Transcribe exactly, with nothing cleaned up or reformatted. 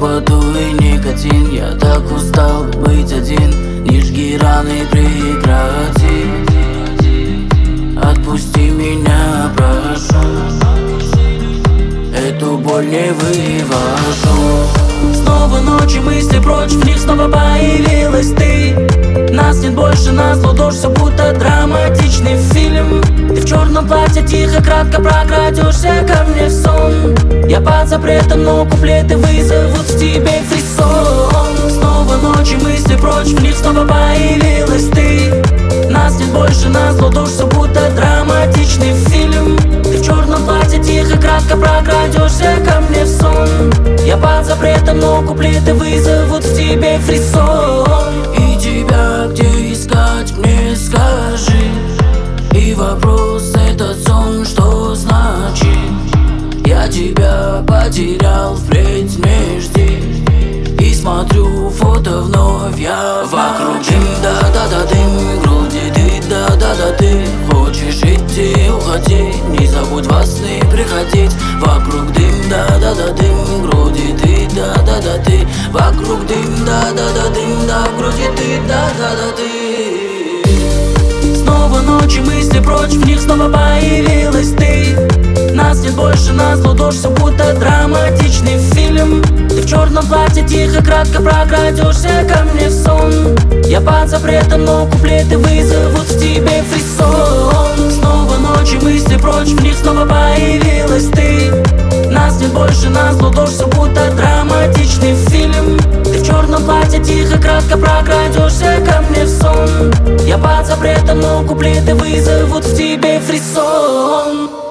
поту и никотин. Я так устал быть один, не жги раны, прекрати. Отпусти меня, прошу, эту боль не вывожу. Снова ночи, мысли прочь, в них снова появилась ты. Нас нет больше, назло дождь, все будто драматичный фильм. Ты в черном платье тихо, кратко прокрадешься ко мне в сон. Я под запретом, но куплеты вызовут в тебе фрисон. Снова ночи, мысли прочь, в них снова появилась ты. Нас нет больше, назло дождь, все будто драматичный фильм. Ты в черном платье тихо, кратко прокрадешься ко мне в сон. Я под запретом, но куплеты вызовут в тебе фрисон. И тебя где искать, мне скажи. И вопрос этот сон, что значит? Я тебя потерял, впредь не жди. И смотрю фото вновь, я вокруг дым, да-да-да, дым, груди ты, да-да-да, ты. Хочешь идти, уходи, не забудь во сны приходить. Вокруг дым, да-да-да, дым, груди ты, да-да-да, ты. Вокруг дым, да-да-да, дым, да, в груди ты, да-да-да, ты. Снова ночи, мысли прочь, в них снова появилась ты. Нас нет больше, назло дождь, все будто драматичный фильм. Ты в черном платье тихо, кратко прокрадешься ко мне в сон. Я под запретом, но куплеты вызовут в тебе фрисон. Снова ночи, мысли прочь, в них снова появилась ты. Нас нет больше, назло дождь, все будто драматичный фильм. Ты в черном платье тихо, кратко прокрадешься ко мне в сон. Я под запретом, но куплеты вызовут в тебе фрисон.